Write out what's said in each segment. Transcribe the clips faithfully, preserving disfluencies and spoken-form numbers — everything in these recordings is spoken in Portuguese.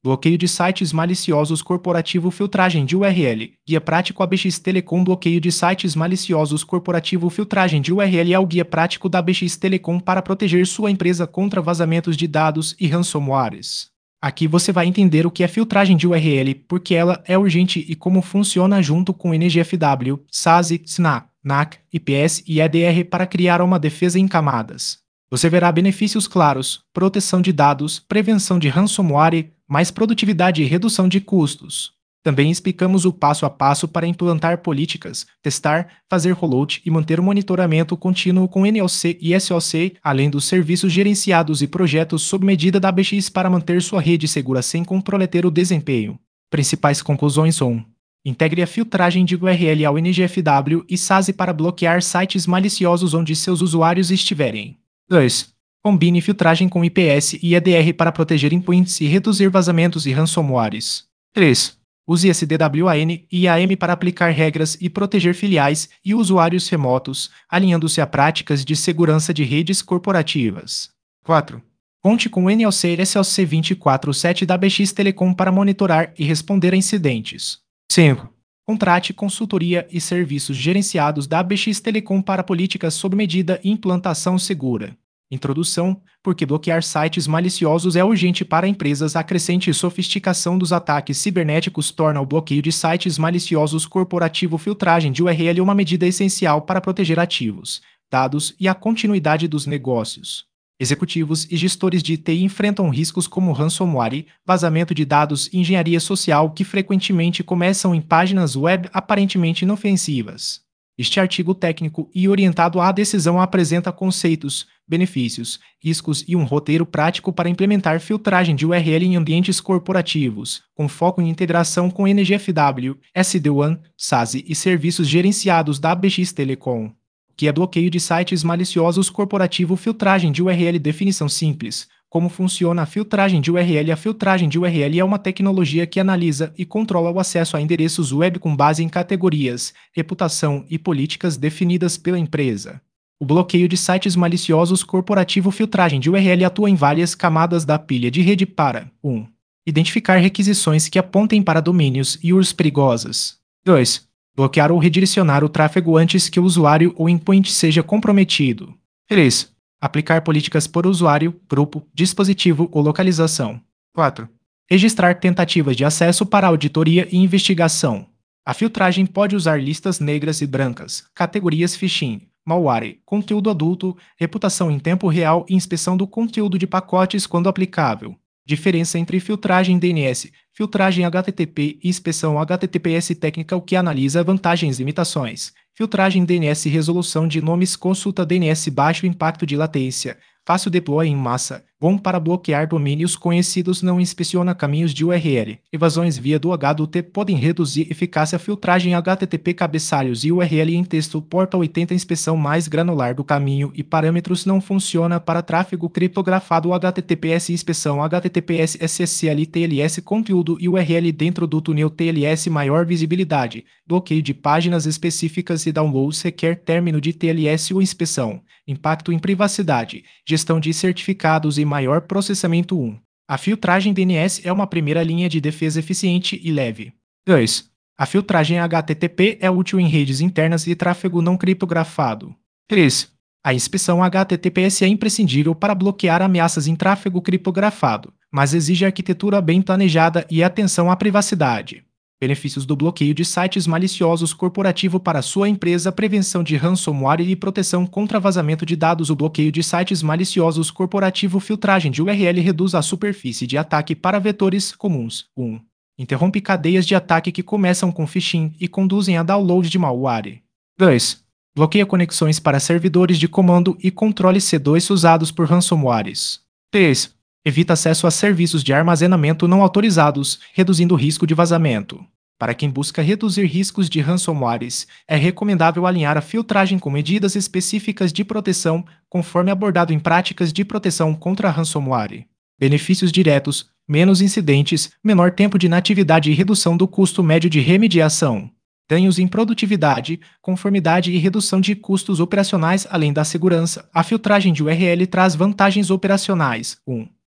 Bloqueio de sites maliciosos corporativo, filtragem de U R L. Guia prático A B X Telecom. Bloqueio de sites maliciosos corporativo, filtragem de U R L é o guia prático da A B X Telecom para proteger sua empresa contra vazamentos de dados e ransomwares. Aqui você vai entender o que é filtragem de U R L, porque ela é urgente e como funciona junto com N G F W, SASE, S N A, N A C, I P S e E D R para criar uma defesa em camadas. Você verá benefícios claros: proteção de dados, prevenção de ransomware, mais produtividade e redução de custos. Também explicamos o passo a passo para implantar políticas, testar, fazer rollout e manter o monitoramento contínuo com N O C e S O C, além dos serviços gerenciados e projetos sob medida da A B X para manter sua rede segura sem comprometer o desempenho. Principais conclusões: um. Integre a filtragem de U R L ao N G F W e SASE para bloquear sites maliciosos onde seus usuários estiverem. dois. Combine filtragem com I P S e E D R para proteger endpoints e reduzir vazamentos e ransomwares. três. Use S D WAN e I A M para aplicar regras e proteger filiais e usuários remotos, alinhando-se a práticas de segurança de redes corporativas. quatro. Conte com o N O C e S O C vinte e quatro sete da A B X Telecom para monitorar e responder a incidentes. cinco. Contrate consultoria e serviços gerenciados da A B X Telecom para políticas sob medida e implantação segura. Introdução: porque bloquear sites maliciosos é urgente para empresas. A crescente sofisticação dos ataques cibernéticos torna o bloqueio de sites maliciosos corporativo, filtragem de U R L uma medida essencial para proteger ativos, dados e a continuidade dos negócios. Executivos e gestores de T I enfrentam riscos como ransomware, vazamento de dados e engenharia social que frequentemente começam em páginas web aparentemente inofensivas. Este artigo técnico e orientado à decisão apresenta conceitos, benefícios, riscos e um roteiro prático para implementar filtragem de U R L em ambientes corporativos, com foco em integração com N G F W, S D WAN, SASE e serviços gerenciados da A B X Telecom. Que é bloqueio de sites maliciosos corporativo, filtragem de U R L. Definição simples: como funciona a filtragem de U R L? A filtragem de U R L é uma tecnologia que analisa e controla o acesso a endereços web com base em categorias, reputação e políticas definidas pela empresa. O bloqueio de sites maliciosos corporativo, filtragem de U R L atua em várias camadas da pilha de rede para: um. Identificar requisições que apontem para domínios e U R Ls perigosas. dois. Bloquear ou redirecionar o tráfego antes que o usuário ou endpoint seja comprometido. três. Aplicar políticas por usuário, grupo, dispositivo ou localização. quatro. Registrar tentativas de acesso para auditoria e investigação. A filtragem pode usar listas negras e brancas, categorias phishing, malware, conteúdo adulto, reputação em tempo real e inspeção do conteúdo de pacotes quando aplicável. Diferença entre filtragem D N S, filtragem H T T P e inspeção H T T P S técnica, o que analisa vantagens e limitações. Filtragem D N S, resolução de nomes, consulta D N S, baixo impacto de latência, fácil deploy em massa, bom para bloquear domínios conhecidos, não inspeciona caminhos de U R L. Evasões via do H D T podem reduzir eficácia. Filtragem H T T P, cabeçalhos e U R L em texto. Porta oitenta, inspeção mais granular do caminho e parâmetros, não funciona para tráfego criptografado. H T T P S, inspeção H T T P S, S S L, T L S, conteúdo e U R L dentro do túnel T L S, maior visibilidade, bloqueio de páginas específicas e downloads, requer término de T L S ou inspeção, impacto em privacidade, gestão de certificados e maior processamento. um. A filtragem D N S é uma primeira linha de defesa eficiente e leve. dois. A filtragem H T T P é útil em redes internas e tráfego não criptografado. três. A inspeção H T T P S é imprescindível para bloquear ameaças em tráfego criptografado, mas exige arquitetura bem planejada e atenção à privacidade. Benefícios do bloqueio de sites maliciosos corporativo para sua empresa: prevenção de ransomware e proteção contra vazamento de dados. O bloqueio de sites maliciosos corporativo, filtragem de U R L, reduz a superfície de ataque para vetores comuns. um. Interrompe cadeias de ataque que começam com phishing e conduzem a download de malware. dois. Bloqueia conexões para servidores de comando e controle C dois usados por ransomwares. três. Evita acesso a serviços de armazenamento não autorizados, reduzindo o risco de vazamento. Para quem busca reduzir riscos de ransomwares, é recomendável alinhar a filtragem com medidas específicas de proteção, conforme abordado em práticas de proteção contra ransomware. Benefícios diretos: menos incidentes, menor tempo de inatividade e redução do custo médio de remediação. Ganhos em produtividade, conformidade e redução de custos operacionais. Além da segurança, a filtragem de U R L traz vantagens operacionais. um.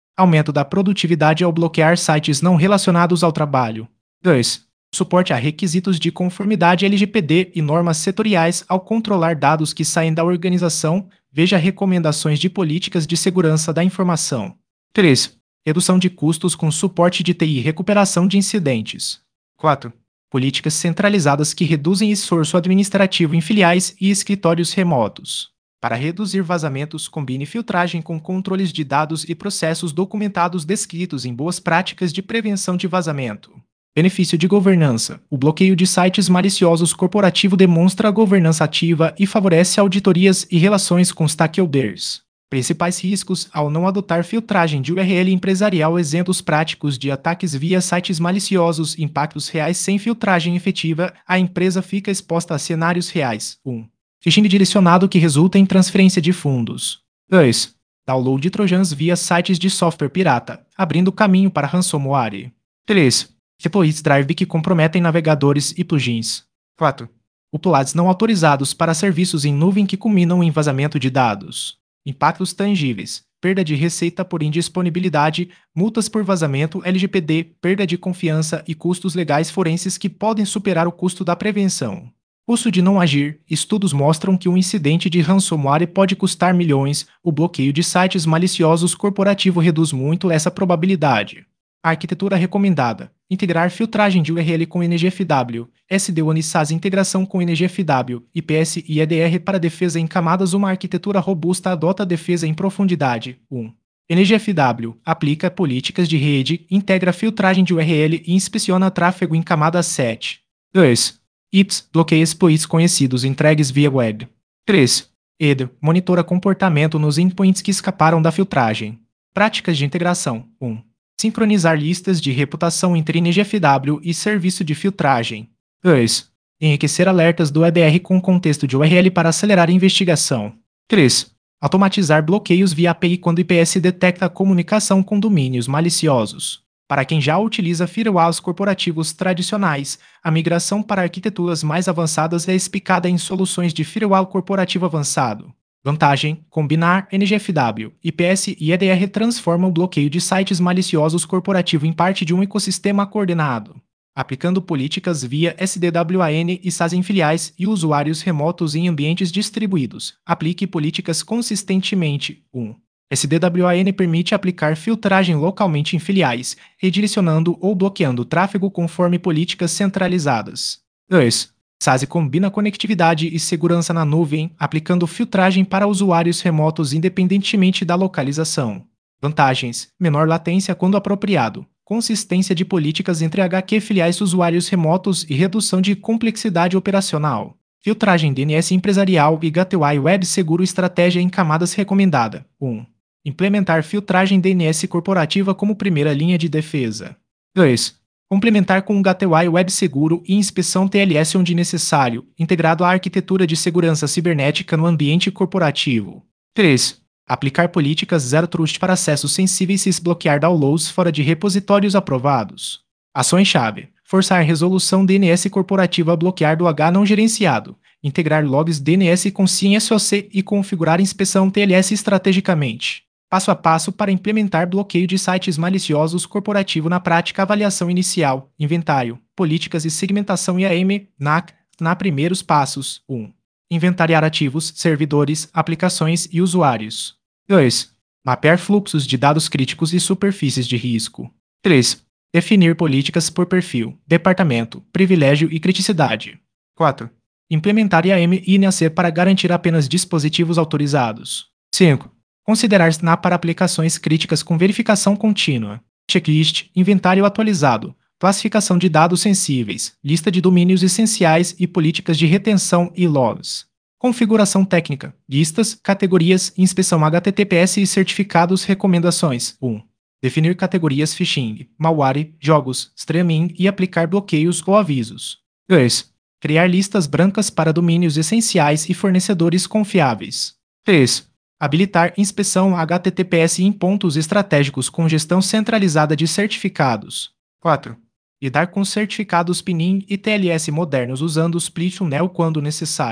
Aumento da produtividade ao bloquear sites não relacionados ao trabalho. dois. Suporte a requisitos de conformidade L G P D e normas setoriais ao controlar dados que saem da organização. Veja recomendações de políticas de segurança da informação. três. Redução de custos com suporte de T I e recuperação de incidentes. quatro. Políticas centralizadas que reduzem esforço administrativo em filiais e escritórios remotos. Para reduzir vazamentos, combine filtragem com controles de dados e processos documentados descritos em boas práticas de prevenção de vazamento. Benefício de governança. O bloqueio de sites maliciosos corporativo demonstra a governança ativa e favorece auditorias e relações com stakeholders. Principais riscos ao não adotar filtragem de U R L empresarial. Exemplos práticos de ataques via sites maliciosos. Impactos reais sem filtragem efetiva. A empresa fica exposta a cenários reais. um. Phishing direcionado que resulta em transferência de fundos. dois. Download de trojans via sites de software pirata, abrindo caminho para ransomware. três. Exploits drive que comprometem navegadores e plugins. quatro. Uploads não autorizados para serviços em nuvem que culminam em vazamento de dados. Impactos tangíveis. Perda de receita por indisponibilidade, multas por vazamento L G P D, perda de confiança e custos legais forenses que podem superar o custo da prevenção. Custo de não agir. Estudos mostram que um incidente de ransomware pode custar milhões. O bloqueio de sites maliciosos corporativo reduz muito essa probabilidade. Arquitetura recomendada. Integrar filtragem de U R L com N G F W, S D WAN e SaaS integração com N G F W, I P S e E D R para defesa em camadas. Uma arquitetura robusta adota defesa em profundidade. um. N G F W aplica políticas de rede, integra filtragem de U R L e inspeciona tráfego em camada sete. dois. I P S bloqueia exploits conhecidos entregues via web. três. E D monitora comportamento nos endpoints que escaparam da filtragem. Práticas de integração. um. Sincronizar listas de reputação entre N G F W e serviço de filtragem. dois. Enriquecer alertas do E D R com contexto de U R L para acelerar a investigação. três. Automatizar bloqueios via A P I quando I P S detecta comunicação com domínios maliciosos. Para quem já utiliza firewalls corporativos tradicionais, a migração para arquiteturas mais avançadas é explicada em soluções de firewall corporativo avançado. Vantagem: combinar N G F W, I P S e E D R transforma o bloqueio de sites maliciosos corporativo em parte de um ecossistema coordenado. Aplicando políticas via S D WAN e SaaS em filiais e usuários remotos em ambientes distribuídos. Aplique políticas consistentemente. um. S D WAN permite aplicar filtragem localmente em filiais, redirecionando ou bloqueando tráfego conforme políticas centralizadas. dois. SaaS combina conectividade e segurança na nuvem, aplicando filtragem para usuários remotos independentemente da localização. Vantagens: menor latência quando apropriado, consistência de políticas entre H Q filiais usuários remotos e redução de complexidade operacional. Filtragem D N S empresarial e Gateway Web seguro. Estratégia em camadas recomendada. um. Implementar filtragem D N S corporativa como primeira linha de defesa. dois. Complementar com um Gateway Web seguro e inspeção T L S onde necessário, integrado à arquitetura de segurança cibernética no ambiente corporativo. três. Aplicar políticas Zero Trust para acessos sensíveis e bloquear downloads fora de repositórios aprovados. Ações-chave: forçar resolução D N S corporativa a bloquear do H não gerenciado, integrar logs D N S com S I M S O C e configurar inspeção T L S estrategicamente. Passo a passo para implementar bloqueio de sites maliciosos corporativo na prática. Avaliação inicial, inventário, políticas e segmentação I A M, N A C, na primeiros passos. um. Inventariar ativos, servidores, aplicações e usuários. dois. Mapear fluxos de dados críticos e superfícies de risco. três. Definir políticas por perfil, departamento, privilégio e criticidade. quatro. Implementar I A M e N A C para garantir apenas dispositivos autorizados. cinco. Considerar S N A para aplicações críticas com verificação contínua. Checklist, inventário atualizado, classificação de dados sensíveis, lista de domínios essenciais e políticas de retenção e logs. Configuração técnica, listas, categorias, inspeção H T T P S e certificados. Recomendações. um. Definir categorias phishing, malware, jogos, streaming e aplicar bloqueios ou avisos. dois. Criar listas brancas para domínios essenciais e fornecedores confiáveis. três. Habilitar inspeção H T T P S em pontos estratégicos com gestão centralizada de certificados. quatro. Lidar com certificados P N I M e T L S modernos usando o Split Tunnel quando necessário.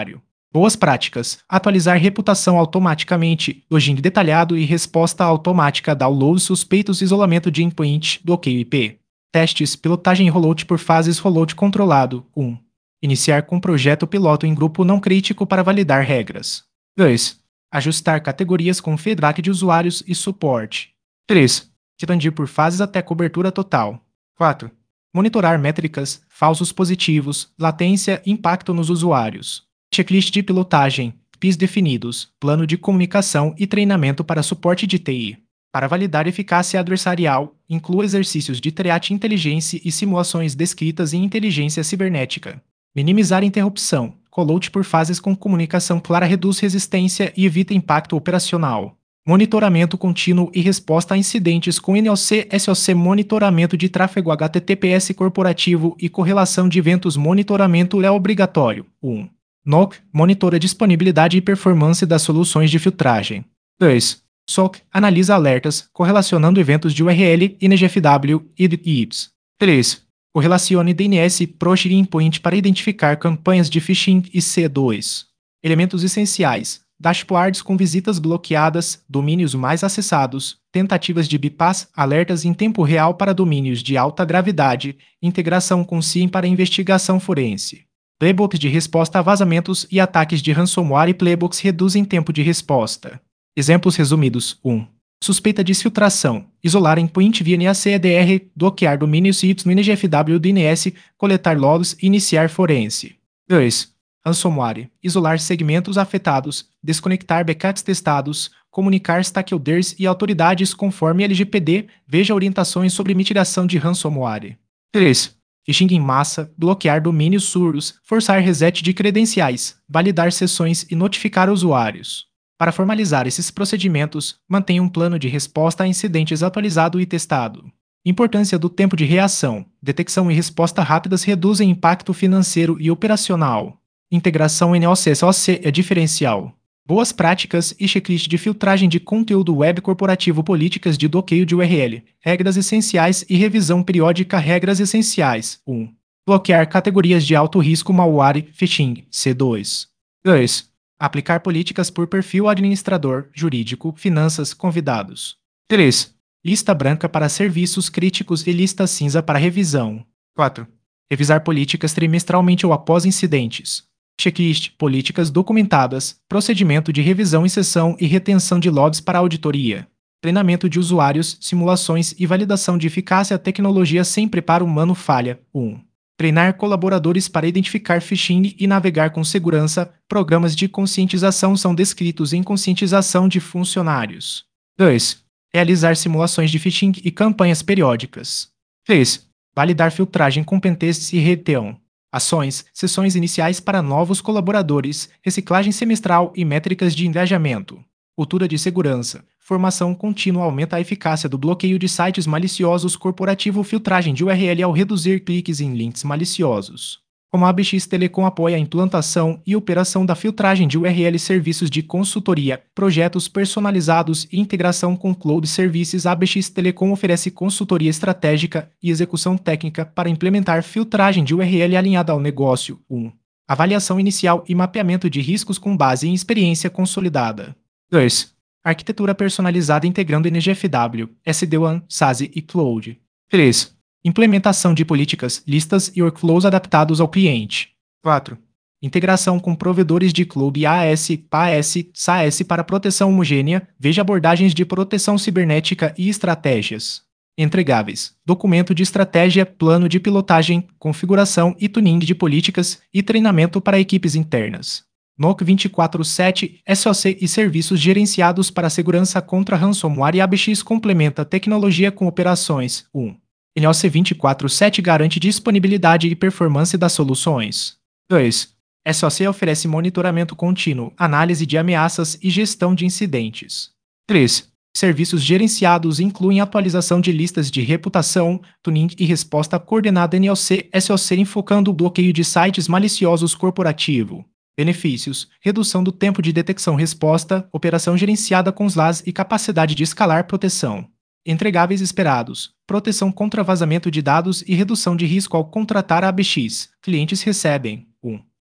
Boas práticas: atualizar reputação automaticamente, login detalhado e resposta automática, downloads suspeitos, isolamento de endpoint, bloqueio I P. Testes: pilotagem e rollout por fases, rollout controlado. um. Iniciar com projeto piloto em grupo não crítico para validar regras. dois. Ajustar categorias com feedback de usuários e suporte. três. Expandir por fases até cobertura total. quatro. Monitorar métricas, falsos positivos, latência e impacto nos usuários. Checklist de pilotagem, P Is definidos, plano de comunicação e treinamento para suporte de T I. Para validar eficácia adversarial, inclua exercícios de threat intelligence e simulações descritas em inteligência cibernética. Minimizar interrupção, rollout por fases com comunicação clara reduz resistência e evita impacto operacional. Monitoramento contínuo e resposta a incidentes com N O C S O C. Monitoramento de tráfego H T T P S corporativo e correlação de eventos. Monitoramento é obrigatório. um. N O C monitora a disponibilidade e performance das soluções de filtragem. dois. S O C analisa alertas, correlacionando eventos de U R L, N G F W e I P S. três. Correlacione D N S Proxy Endpoint para identificar campanhas de phishing. E C dois. Elementos essenciais: dashboards com visitas bloqueadas, domínios mais acessados, tentativas de bypass, alertas em tempo real para domínios de alta gravidade, integração com S I E M para investigação forense. Playbooks de resposta a vazamentos e ataques de ransomware. E playbooks reduzem tempo de resposta. Exemplos resumidos. um. Suspeita de exfiltração. Isolar endpoint via N A C D R, bloquear domínios I P S no N G F W D N S, coletar logs e iniciar forense. dois. Ransomware. Isolar segmentos afetados, desconectar backups testados, comunicar stakeholders e autoridades conforme L G P D. Veja orientações sobre mitigação de ransomware. três. Phishing em massa, bloquear domínios surdos, forçar reset de credenciais, validar sessões e notificar usuários. Para formalizar esses procedimentos, mantenha um plano de resposta a incidentes atualizado e testado. Importância do tempo de reação. Detecção e resposta rápidas reduzem impacto financeiro e operacional. Integração N O C S O C é diferencial. Boas práticas e checklist de filtragem de conteúdo web corporativo. Políticas de bloqueio de U R L. Regras essenciais e revisão periódica. Regras essenciais. um. Bloquear categorias de alto risco. Malware, phishing. C dois. dois. Aplicar políticas por perfil administrador, jurídico, finanças, convidados. três. Lista branca para serviços críticos e lista cinza para revisão. quatro. Revisar políticas trimestralmente ou após incidentes. Checklist, políticas documentadas, procedimento de revisão, inserção e retenção de logs para auditoria. Treinamento de usuários, simulações e validação de eficácia. Tecnologia sem preparo humano. Falha. um. Treinar colaboradores para identificar phishing e navegar com segurança. Programas de conscientização são descritos em conscientização de funcionários. dois. Realizar simulações de phishing e campanhas periódicas. três. Validar filtragem com pentests e reteão. Ações, sessões iniciais para novos colaboradores, reciclagem semestral e métricas de engajamento. Cultura de segurança. Formação contínua aumenta a eficácia do bloqueio de sites maliciosos. Corporativo. Filtragem de U R L ao reduzir cliques em links maliciosos. Como a A B X Telecom apoia a implantação e operação da filtragem de U R L. Serviços de consultoria, projetos personalizados e integração com cloud services. A A B X Telecom oferece consultoria estratégica e execução técnica para implementar filtragem de U R L alinhada ao negócio. um. Avaliação inicial e mapeamento de riscos com base em experiência consolidada. dois. Arquitetura personalizada integrando N G F W, S D WAN, SASE e Cloud. três. Implementação de políticas, listas e workflows adaptados ao cliente. quatro. Integração com provedores de Cloud IaaS, PaaS, SaaS para proteção homogênea. Veja abordagens de proteção cibernética e estratégias. Entregáveis. Documento de estratégia, plano de pilotagem, configuração e tuning de políticas e treinamento para equipes internas. N O C vinte e quatro sete, S O C e serviços gerenciados para segurança contra ransomware. E A B X complementa tecnologia com operações. um. N O C vinte e quatro sete garante disponibilidade e performance das soluções. dois. S O C oferece monitoramento contínuo, análise de ameaças e gestão de incidentes. três. Serviços gerenciados incluem atualização de listas de reputação, tuning e resposta coordenada. N O C S O C enfocando o bloqueio de sites maliciosos. Corporativo. Benefícios: redução do tempo de detecção-resposta, operação gerenciada com S L A S e capacidade de escalar. Proteção. Entregáveis esperados: proteção contra vazamento de dados e redução de risco ao contratar a A B X. Clientes recebem um.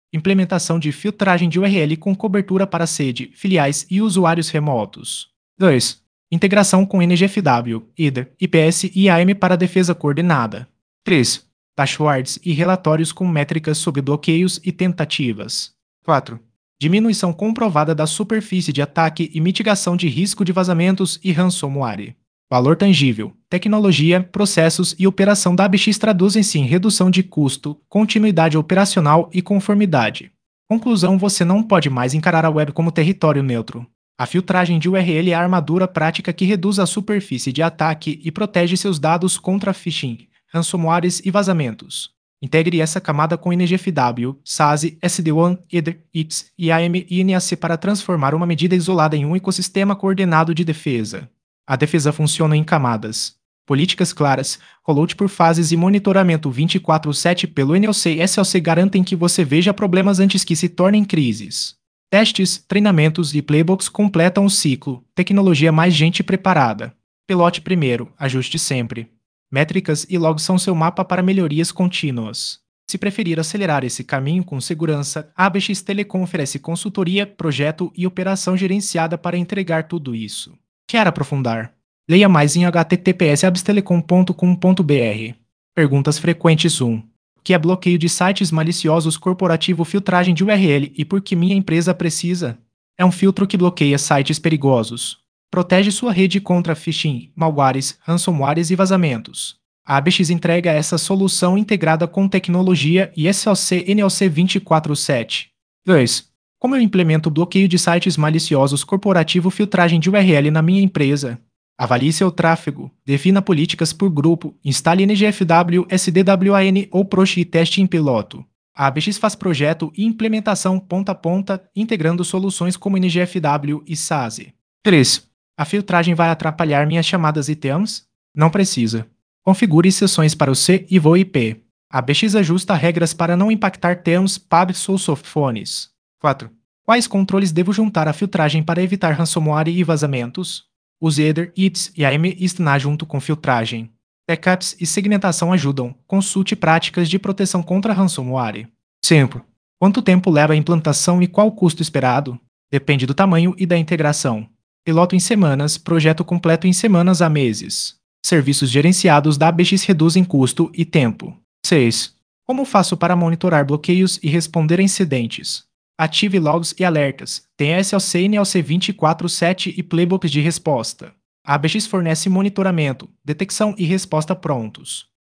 Implementação de filtragem de U R L com cobertura para sede, filiais e usuários remotos. dois. Integração com N G F W, I D R, I P S e I A M para defesa coordenada. três. Dashboards e relatórios com métricas sobre bloqueios e tentativas. quatro. Diminuição comprovada da superfície de ataque e mitigação de risco de vazamentos e ransomware. Valor tangível. Tecnologia, processos e operação da A B X traduzem-se em redução de custo, continuidade operacional e conformidade. Conclusão: você não pode mais encarar a web como território neutro. A filtragem de U R L é a armadura prática que reduz a superfície de ataque e protege seus dados contra phishing, ransomwares e vazamentos. Integre essa camada com N G F W, SASE, S D WAN, I D R, I P S, I A M e N A C para transformar uma medida isolada em um ecossistema coordenado de defesa. A defesa funciona em camadas. Políticas claras, rollout por fases e monitoramento vinte e quatro por sete pelo N L C e S L C garantem que você veja problemas antes que se tornem crises. Testes, treinamentos e playbooks completam o ciclo. Tecnologia mais gente preparada. Pilote primeiro, ajuste sempre. Métricas e logs são seu mapa para melhorias contínuas. Se preferir acelerar esse caminho com segurança, a A B X Telecom oferece consultoria, projeto e operação gerenciada para entregar tudo isso. Quer aprofundar? Leia mais em h t t p s abstelecom ponto com ponto b r. Perguntas frequentes um. O que é bloqueio de sites maliciosos corporativo filtragem de U R L e por que minha empresa precisa? É um filtro que bloqueia sites perigosos. Protege sua rede contra phishing, malwares, ransomwares e vazamentos. A A B X entrega essa solução integrada com tecnologia e S L C N L C vinte e quatro por sete. dois. Como eu implemento o bloqueio de sites maliciosos corporativo filtragem de U R L na minha empresa? Avalie seu tráfego, defina políticas por grupo, instale N G F W, S D W A N ou Proxy e teste em piloto. A A B X faz projeto e implementação ponta a ponta, integrando soluções como N G F W e SASE. três. A filtragem vai atrapalhar minhas chamadas e T A Ms? Não precisa. Configure exceções para o C e V O I P. A A B X ajusta regras para não impactar T A Ms, P A Bs ou softphones. quatro. Quais controles devo juntar à filtragem para evitar ransomware e vazamentos? Use I D R, I P S, I A M e S T N A junto com filtragem. Backups e segmentação ajudam. Consulte práticas de proteção contra ransomware. cinco. Quanto tempo leva a implantação e qual o custo esperado? Depende do tamanho e da integração. Piloto em semanas, projeto completo em semanas a meses. Serviços gerenciados da A B X reduzem custo e tempo. seis. Como faço para monitorar bloqueios e responder a incidentes? Ative logs e alertas. Tem S L C N L C vinte e quatro por sete e playbooks de resposta. A A B X fornece monitoramento, detecção e resposta prontos.